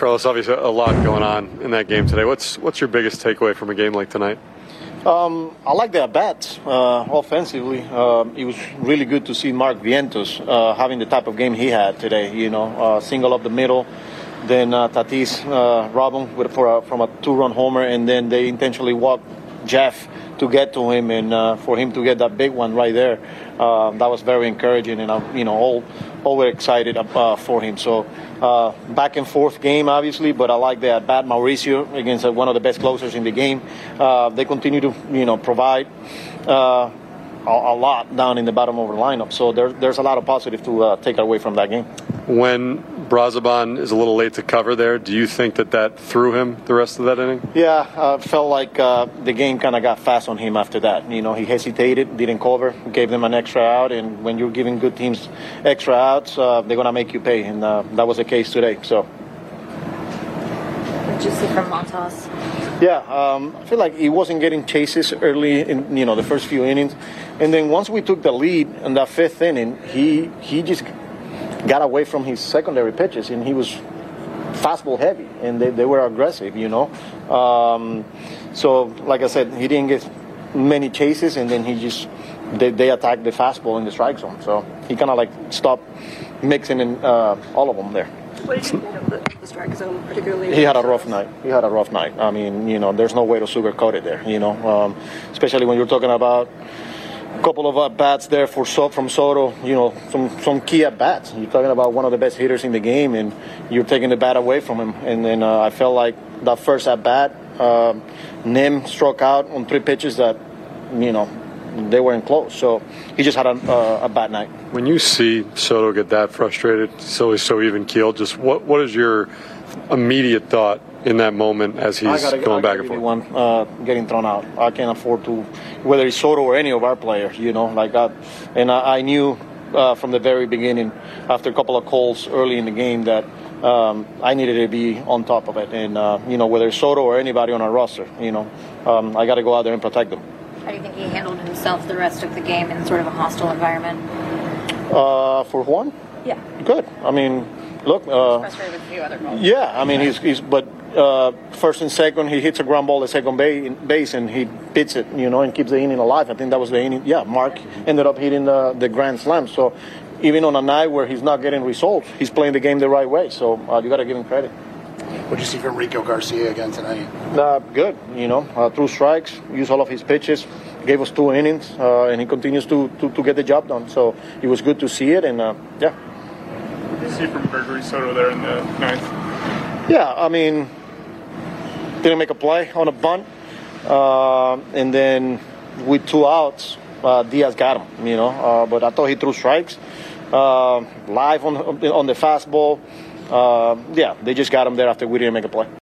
Carlos, obviously a lot going on in that game today. What's your biggest takeaway from a game like tonight? I like the at-bats offensively. It was really good to see Mark Vientos having the type of game he had today. Single up the middle, then Tatis robbed him from a two-run homer, and then they intentionally walked Jeff to get to him, and for him to get that big one right there, that was very encouraging, and all were excited for him. So back and forth game, obviously, but I like the at bat. Mauricio against one of the best closers in the game. They continue to provide a lot down in the bottom of the lineup. So there's a lot of positive to take away from that game. When Brazoban is a little late to cover there, do you think that threw him the rest of that inning? Yeah, felt like the game kind of got fast on him after that. He hesitated, didn't cover, gave them an extra out, and when you're giving good teams extra outs, they're going to make you pay, and that was the case today. So. What did you see from Montas? Yeah, I feel like he wasn't getting chases early in the first few innings, and then once we took the lead in that fifth inning, he just got away from his secondary pitches, and he was fastball heavy, and they were aggressive, So, like I said, he didn't get many chases, and then they attacked the fastball in the strike zone. So he kind of stopped mixing in all of them there. What did you think of the strike zone, particularly? He had a rough night. I mean, there's no way to sugarcoat it there, especially when you're talking about couple of at-bats there from Soto, some key at-bats. You're talking about one of the best hitters in the game, and you're taking the bat away from him. And then I felt like that first at-bat, Nim struck out on 3 pitches that, they weren't close. So he just had a bad night. When you see Soto get that frustrated, so even-keeled, just what is your immediate thought in that moment as he's going back and forth? Getting thrown out. I can't afford to, whether it's Soto or any of our players, like that. And I knew from the very beginning, after a couple of calls early in the game, that I needed to be on top of it. And, whether it's Soto or anybody on our roster, I got to go out there and protect them. How do you think he handled himself the rest of the game in sort of a hostile environment? For Juan? Yeah. Good. I mean, look. Frustrated with a few other calls. Yeah, I mean, but first and second, he hits a ground ball at second base, and he beats it, and keeps the inning alive. I think that was the inning. Yeah, Mark ended up hitting the grand slam. So even on a night where he's not getting results, he's playing the game the right way. So you got to give him credit. What did you see from Rico Garcia again tonight? Good. Threw strikes, used all of his pitches, gave us 2 innings, and he continues to get the job done. So it was good to see it, and yeah. What did you see from Gregory Soto there in the 9th? Yeah, I mean, didn't make a play on a bunt, and then with 2 outs, Diaz got him, but I thought he threw strikes live on the fastball. Yeah, they just got him there after we didn't make a play.